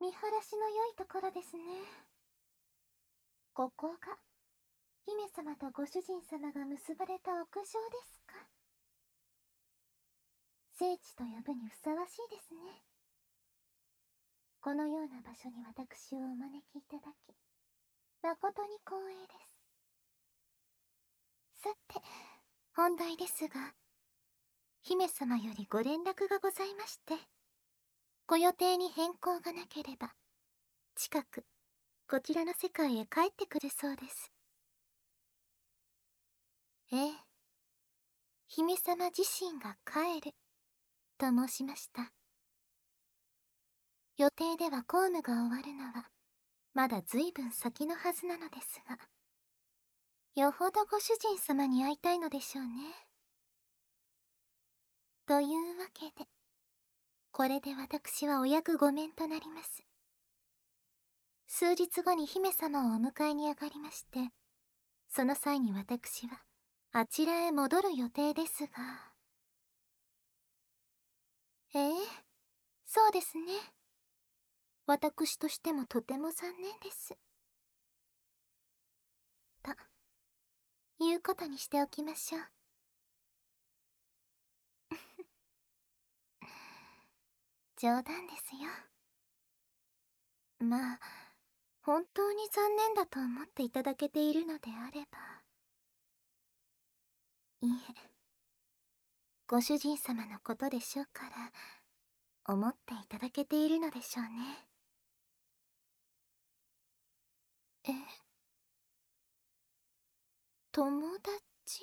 見晴らしの良いところですね。ここが姫様とご主人様が結ばれた屋上ですか。聖地と呼ぶにふさわしいですね。このような場所に私をお招きいただき、誠に光栄です。さて、本題ですが、姫様よりご連絡がございまして、ご予定に変更がなければ、近く、こちらの世界へ帰ってくるそうです。ええ、姫様自身が帰る、と申しました。予定では公務が終わるのは、まだ随分先のはずなのですが、よほどご主人様に会いたいのでしょうね。というわけで、これで私はお役御免となります。数日後に姫様をお迎えに上がりまして、その際に私はあちらへ戻る予定ですが。そうですね。私としてもとても残念です。ということにしておきましょう。冗談ですよ。まあ、本当に残念だと思っていただけているのであれば。いえ、ご主人様のことでしょうから、思っていただけているのでしょうね。友達？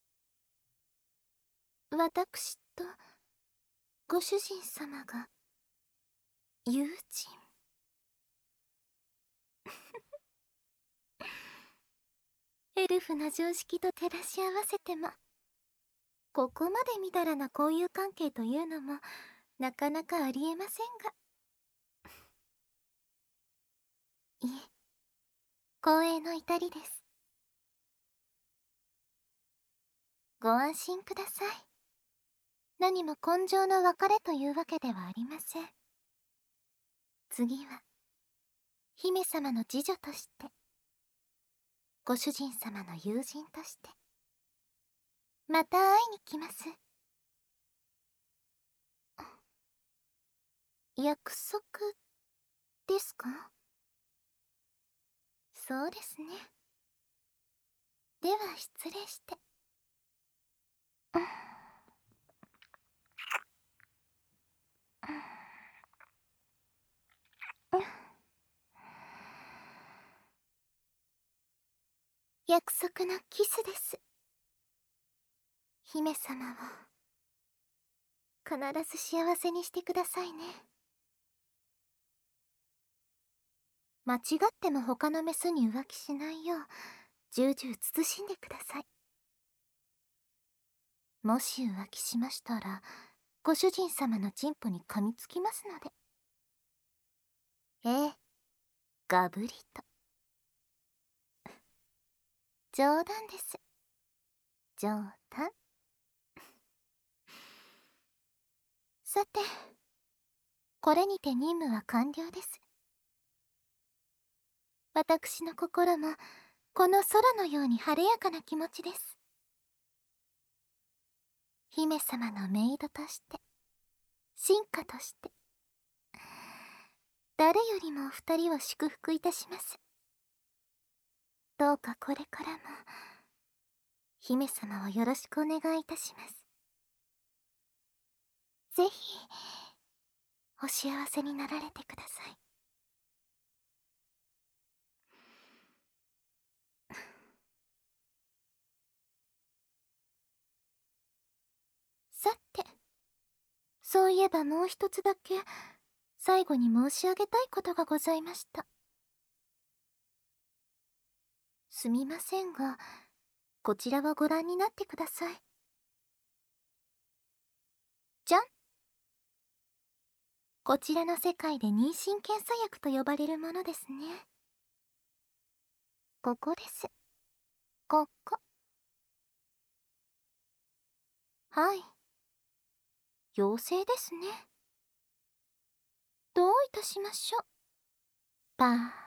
私とご主人様が友人？エルフの常識と照らし合わせても、ここまでみだらな交友関係というのもなかなかありえませんが。いえ、光栄の至りです。ご安心ください。何も根性の別れというわけではありません。次は姫様の次女として、ご主人様の友人として、また会いに来ます。約束ですか？そうですね。では失礼して。約束のキスです。姫様を必ず幸せにしてくださいね。間違っても他のメスに浮気しないよう重々慎んでください。もし浮気しましたらご主人様のチンポに噛みつきますので。ええ、ガブリと。冗談です。冗談。さて、これにて任務は完了です。私の心もこの空のように晴れやかな気持ちです。姫様のメイドとして、臣下として、誰よりもお二人を祝福いたします。どうかこれからも姫様をよろしくお願いいたします。ぜひお幸せになられてください。さて、そういえばもう一つだけ最後に申し上げたいことがございました。すみませんが、こちらはご覧になってください。じゃん。こちらの世界で妊娠検査薬と呼ばれるものですね。ここです。ここ。はい。妖精ですね。どういたしましょう。 バー。